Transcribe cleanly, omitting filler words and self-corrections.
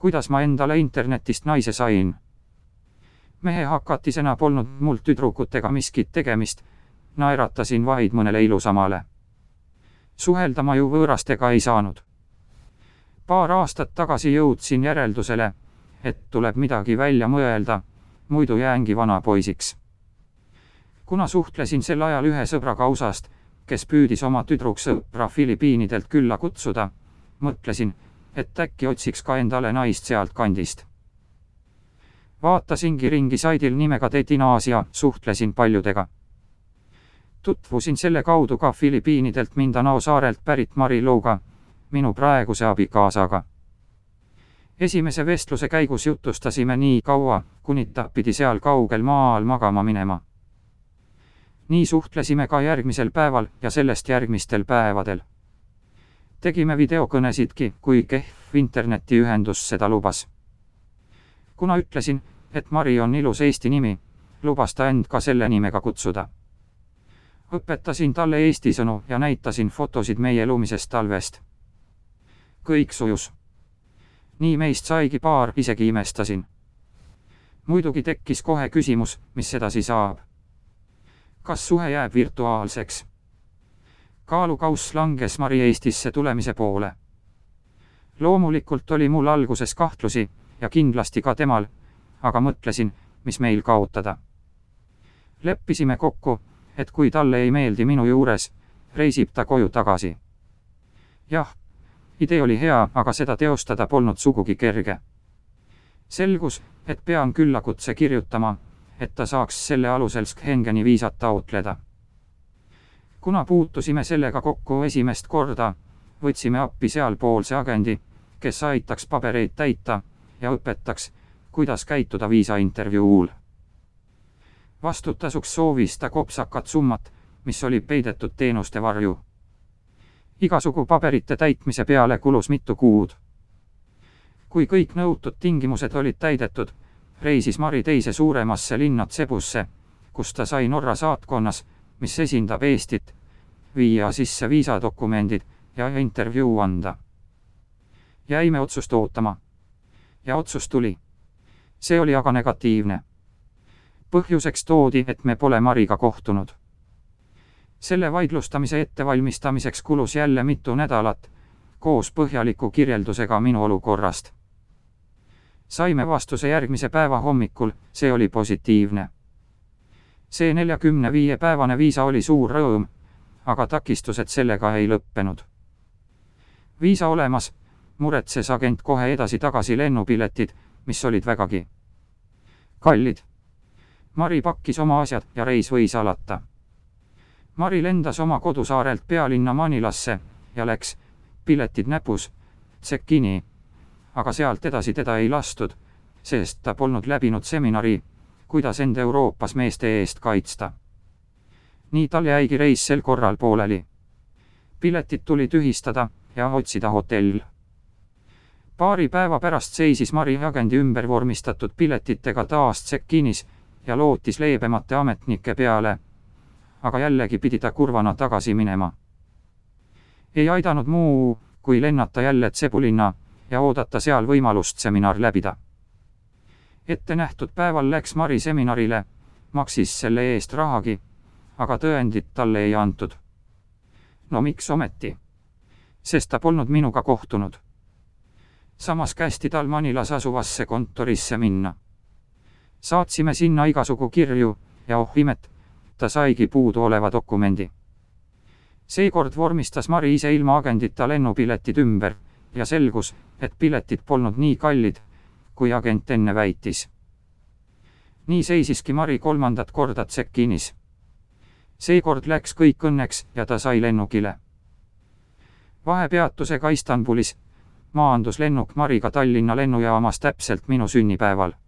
kuidas ma endale internetist naise sain. Mehe hakatisena polnud mul tüdrukutega miskit tegemist, naeratasin vaid mõnele ilusamale. Suhelda ma ju võõrastega ei saanud. Paar aastat tagasi jõudsin järeldusele, et tuleb midagi välja mõelda, muidu jäängi vana poisiks. Kuna suhtlesin sel ajal ühe sõbraga USA-st, kes püüdis oma tüdruksõpra Filipiinidelt külla kutsuda, mõtlesin, et äkki otsiks ka endale naist sealt kandist. Vaatasingi ringi saidil nimega Dating Asia, suhtlesin paljudega. Tutvusin selle kaudu ka Filipiinidelt Mindanao saarelt pärit Mari Louga, minu praeguse abikaasaga. Esimese vestluse käigus jutustasime nii kaua, kuni ta pidi seal kaugel maal magama minema. Nii suhtlesime ka järgmisel päeval ja sellest järgmistel päevadel. Tegime videokõnesidki, kui kehv internetiühendus seda lubas. Kuna ütlesin, et Mari on ilus eesti nimi, lubas ta end ka selle nimega kutsuda. Õpetasin talle eesti sõnu ja näitasin fotosid meie lumisest talvest. Kõik sujus. Nii meist saigi paar, isegi imestasin. Muidugi tekkis kohe küsimus, mis edasi saab. Kas suhe jääb virtuaalseks? Kaalukauss langes Mari Eestisse tulemise poole. Loomulikult oli mul alguses kahtlusi ja kindlasti ka temal, aga mõtlesin, mis meil kaotada. Leppisime kokku, et kui talle ei meeldi minu juures, reisib ta koju tagasi. Jah, idee oli hea, aga seda teostada polnud sugugi kerge. Selgus, et pean küllakutse kirjutama, et ta saaks selle alusel Schengeni viisat taotleda. Kuna puutusime sellega kokku esimest korda, võtsime appi sealpoolse agendi, kes aitaks pabereid täita ja õpetaks, kuidas käituda viisaintervjuul. Vastutasuks soovis ta kopsakat summat, mis oli peidetud teenuste varju. Igasugu paberite täitmise peale kulus mitu kuud. Kui kõik nõutud tingimused olid täidetud, reisis Mari teise suuremasse linna Cebusse, kus ta sai Norra saatkonnas, mis esindab Eestit, viia sisse viisadokumendid ja intervjuu anda. Jäime otsust ootama. Ja otsus tuli. See oli aga negatiivne. Põhjuseks toodi, et me pole Mariga kohtunud. Selle vaidlustamise ettevalmistamiseks kulus jälle mitu nädalat, koos põhjaliku kirjeldusega minu olukorrast. Saime vastuse järgmise päeva hommikul, see oli positiivne. See 45-päevane viisa oli suur rõõm, aga takistused sellega ei lõppenud. Viisa olemas, muretses agent kohe edasi-tagasi lennupiletid, mis olid vägagi kallid. Mari pakkis oma asjad ja reis võis alata. Mari lendas oma kodusaarelt pealinna Manilasse ja läks, piletid näpus, check-in'i, aga sealt edasi teda ei lastud, sest ta polnud läbinud seminari, kuidas end Euroopas meeste eest kaitsta. Nii tal jäigi reis sel korral pooleli. Piletid tuli tühistada ja otsida hotell. Paari päeva pärast seisis Mari agendi ümber vormistatud piletitega taas check-in'is ja lootis leebemate ametnike peale, aga jällegi pidi ta kurvana tagasi minema. Ei aidanud muu, kui lennata jälle Cebu linna ja oodata seal võimalust seminar läbida. Ette nähtud päeval läks Mari seminarile, maksis selle eest rahagi, aga tõendit talle ei antud. No miks ometi? Sest ta polnud minuga kohtunud. Samas kästi tal Manilas asuvasse kontorisse minna. Saatsime sinna igasugu kirju ja oh imet, ta saigi puudu oleva dokumendi. Seekord vormistas Mari ise ilma agendita lennupiletid ümber ja selgus, et piletid polnud nii kallid, kui agent enne väitis. Nii seisiski Mari kolmandat korda check-in'is. Seekord läks kõik õnneks ja ta sai lennukile. Vahepeatusega Istanbulis maandus lennuk Mariga Tallinna lennujaamas täpselt minu sünnipäeval.